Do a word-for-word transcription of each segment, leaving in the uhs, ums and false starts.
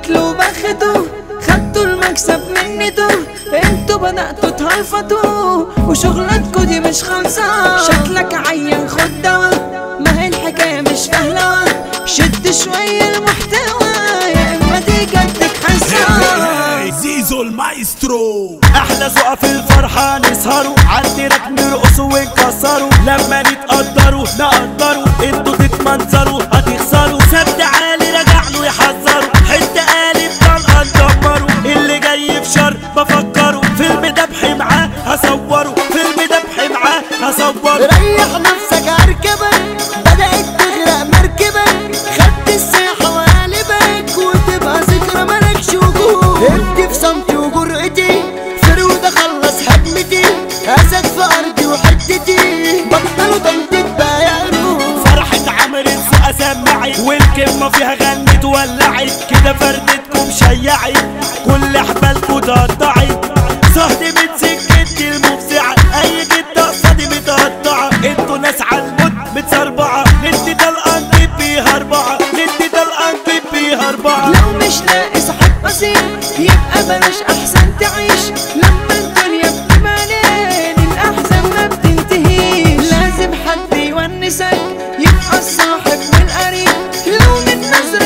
تاكلوا بختوا، خدتوا المكسب منتو، انتوا بدأتوا تهلفطوا وشغلتكوا دي مش خالصة. شكلك عيان خد دوا، ما هي الحكاية مش فهلوة، شد شوية المحتوى يا اما دي جدك حسرة. زيزو المايسترو احلى ذوقة في الفرحة نسهروا، عالتراك نرقصوا ونكسروا، لما نتقدروا نقدروا، انتوا تتمنظروا هتخسروا. سد عالي رجع له يحذروا، حتة قالب طلقة ندمروا، اللي جاي في شر بفكروا، فيلم دبح معاه هصوروا، فيلم دبح معاه هصوروا. ريح نفسك اركبك، بدأت تغرق مركبك، خدت الساحة وقالبك وتبقى ذكرى مالكش وجود. ادي في صمتي وجرأتي، فرودة خلص هجمتي، اسد في ارضي وحتتي، بطلوا تنطيط بقى يا قلوب. فرحة عمرو السوق سمعت، والكلمة فيها غنت ولعت، كده فردتكم شيعت، كل حبالكوا تقطعت، صهدي من سكتي المفزعة، اي جدة قصادي متقطعة، انتوا ناس عالموت متسربعة، ندي طلقة نجيب بيها اربعة، ندي طلقة نجيب بيها اربعة. لو مش لاقي صاحب بسيط يبقى بلاش احسن تعيش، لما الدنيا بتمانين الاحزان ما بتنتهيش، لازم حد يونسك يبقى الصاحب والقريب، لو من نظرة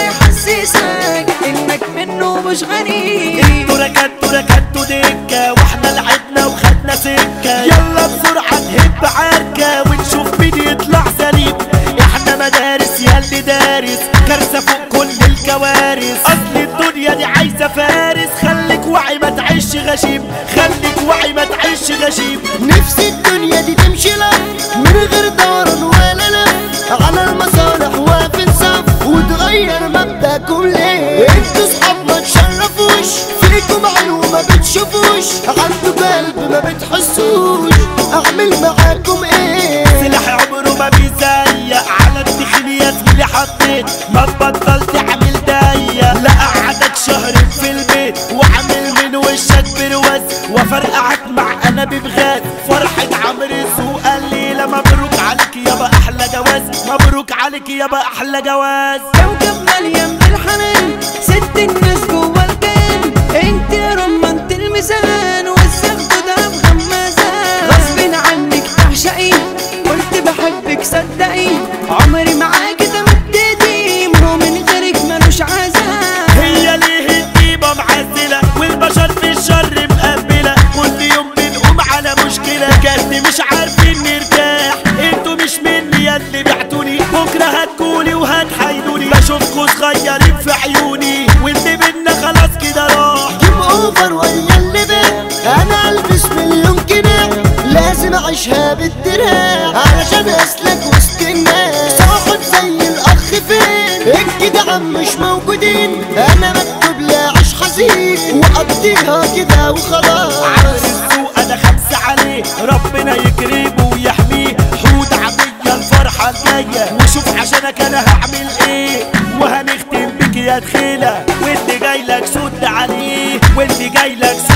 يحسسك انك منه مش غريب. انتوا ركدتوا ركدتوا دكة، واحنا لعبنا وخدنا سكة، يلا بسرعة نهب عركة ونشوف مين يطلع سليم. احنا مدارس ياللي دارس، كارثة فوق كل الكوارث، اصل الدنيا دي عايزة فارس، خليك واعي ما تعيش غشيم، خليك واعي ما تعيش غشيم. نفسي الدنيا دي تمشي لك من غير دوران ولا لف، على المصالح واقفين صف وتغير مبدأكم ليه؟ انتوا صحاب ما تشرفوش، فيكم عين وما بتشوفوش، عندكوا قلب ما بتحسوش، اعمل معاكم ايه؟ سلاح عمره ما بيزيق، على الدخيل يا زميلي حطيت، ما تبطل تعمل ضيق، لا قعدك شهر في البيت وعامل من وشك برواز، وفرقعك مع انابيب غاز. فرحة عمرو السوق الليلة، مبروك عليك يابا احلى جواز، مبروك عليك يابا احلى جواز. كوكب مليان بالحنان، ست الناس جوا الكيان، انت يا رمانة الميزان والزغد ده مغمزان، غصب عنك تعشقي قلت بحبك صدقي، عمري معاكي ده مديتي، مو من غيرك ملوش عزاء. هي ليه الطيبة معزلة والبشر في الشر مقبلة، كل يوم بنقوم على مشكلة، بجد مش عارفين نرتاح، انتوا مش مني ياللي بعتوني، بكرة هتكوني وهتحايدوني، بشوفكوا صغيرين في عيوني، واللي بينا خلاص كده راح. جيم اوفر ويا اللي بيه، انا البس مليون جنيه، لازم اعيشها بالدراع علشان اسلك وسط الناس، صاحب زي الاخ فين؟ الجدعان مش موجودين، انا مكتوب لا اعيش حزين واقضيها كده وخلاص. عمرو السوق انا خمسة عليه، ربنا يكرمه ويحميه، حوت عبية الفرحة الجاية، وشوف عشانك انا هعمل ايه، وهنختم بك يا دخيلة، واللي جايلك سد عليه، واللي جايلك سد